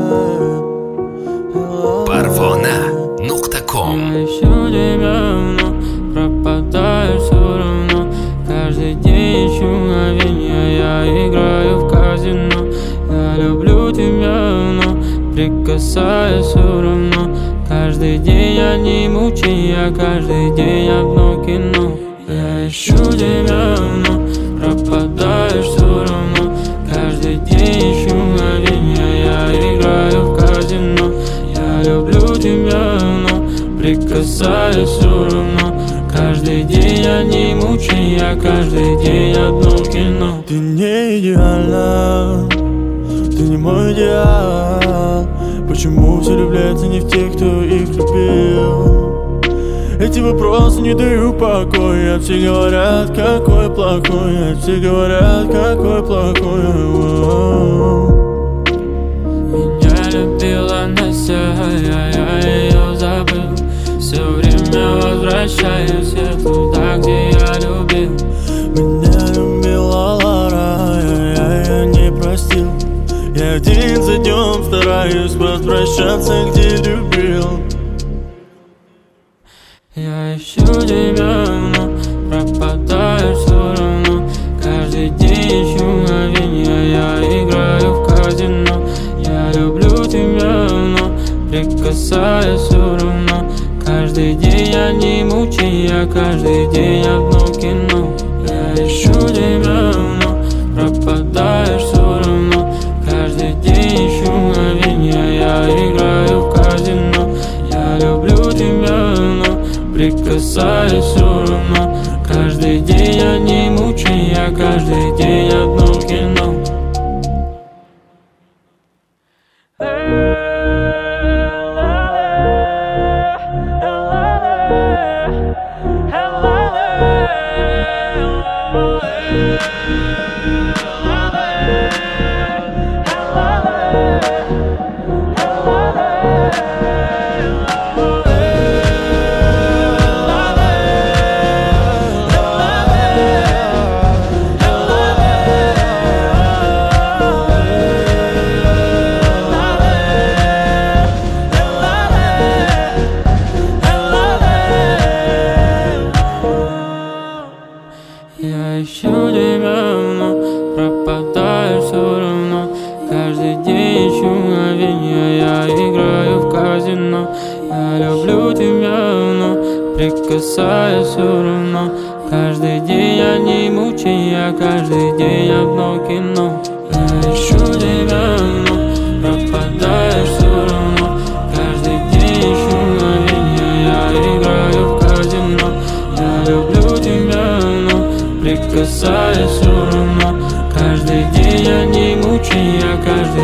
Parvona.com. Я ищу тебя, но пропадаешь все равно. Каждый день ищу мгновенья, я играю в казино. Я люблю тебя, но прикасаюсь все равно. Каждый день одни мучения, каждый день одно кино. Я ищу тебя, но пропадаешь все равно. Каждый день ищу мгновенья, я играю в казино. Я люблю тебя, но прикасаюсь все равно. Каждый день одни мучения, каждый день одно кино. Ты не идеальна, ты не мой идеал. Почему все влюбляются не в тех, кто их любил? Эти вопросы не дают покоя. Все говорят, какой плохой, все говорят, какой плохой. Меня любила Настя, я ее забыл. Все время возвращаюсь я туда, где я любил. Меня любила Лара, я не простил. Я день за днем стараюсь возвращаться, где любил. Я ищу тебя, но пропадаешь все равно. Каждый день ищу мгновенья, я играю в казино. Я люблю тебя, но прикасаюсь все равно. Каждый день одни мучения, каждый день одно кино. Я ищу тебя, но пропадаешь все равно. Каждый день ищу мгновенья, я играю в казино. Я люблю тебя, но прикасаюсь все равно. Каждый день одни мучения, каждый день одно кино. Я ищу тебя, но пропадаешь все равно. Каждый день ищу мгновенья, я играю в казино. Я люблю тебя, но прикасаюсь все равно. Каждый день одни мучения, каждый день одно кино. Я ищу тебя, но пропадаешь все равно. Каждый день ищу мгновенья, я играю в казино. Я люблю тебя, но прикасаюсь все равно. Каждый день одни мучения, каждый